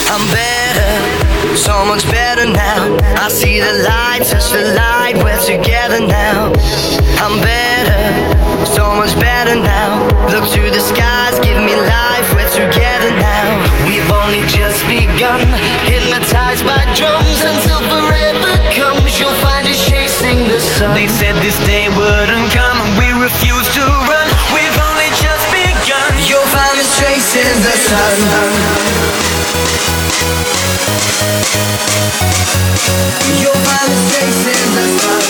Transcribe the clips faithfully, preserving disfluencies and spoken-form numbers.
I'm better, so much better now. I see the light, touch the light, we're together now. I'm better, so much better now. Look to the skies, give me life, we're together now. We've only just begun, hypnotized by drums until forever comes. You'll find us chasing the sun. They said this day wouldn't come, and we refuse to run. We've only just begun. You'll find us chasing the sun. You'll find us chasing the sun.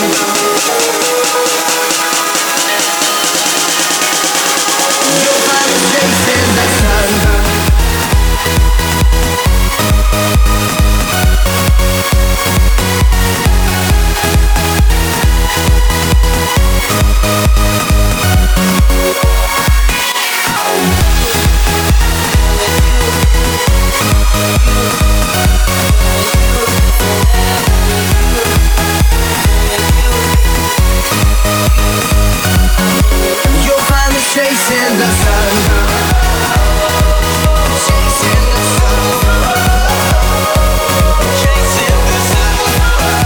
You'll find us chasing the sun. You'll find us chasing the sun. Chasing the sun. Chasing the sun.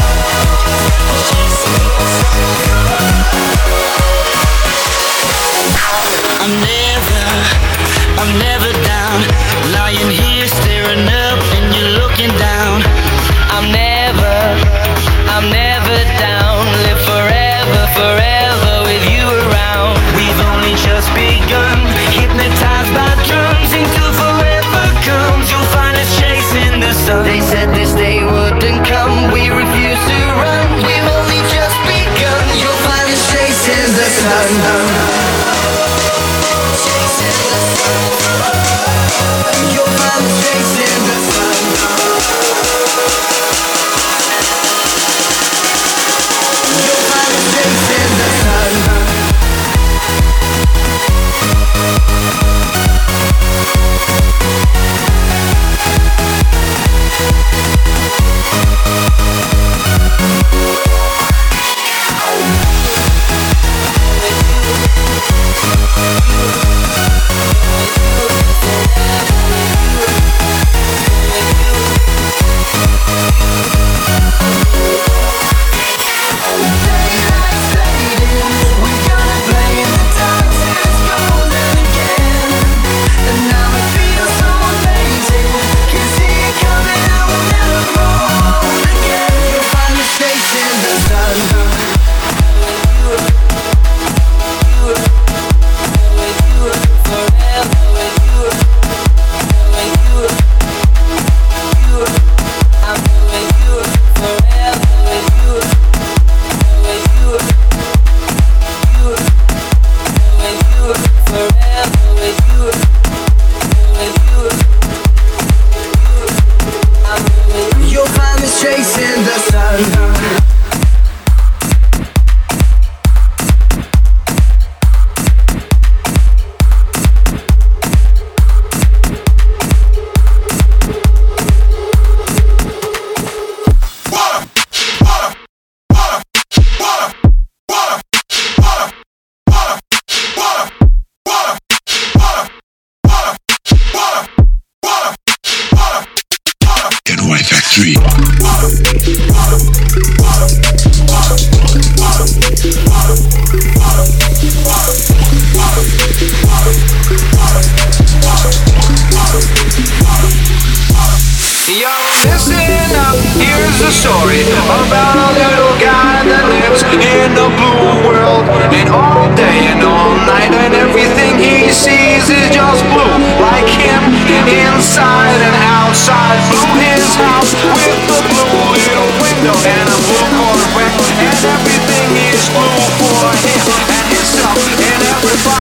I'm never, I'm never down. Lying here staring up and you're looking down. I'm never, I'm never down. Live forever, forever with you around. We've only just begun, hypnotized by drums until forever comes. You'll find us chasing the sun. They said this day wouldn't come, we refuse to run. We've only just begun. You'll find us chasing the sun. Chasing the sun. You'll find us chasing the sun. You'll find us chasing the sun. You'll find us chasing the sun. Factory. Yo, listen up, here's a story about a little guy that lives in a blue world. And all day and all night, and everything he sees is just blue. Like him, inside and outside. Blue his house with the blue little window and a blue corner, and everything is blue for him and himself and everybody.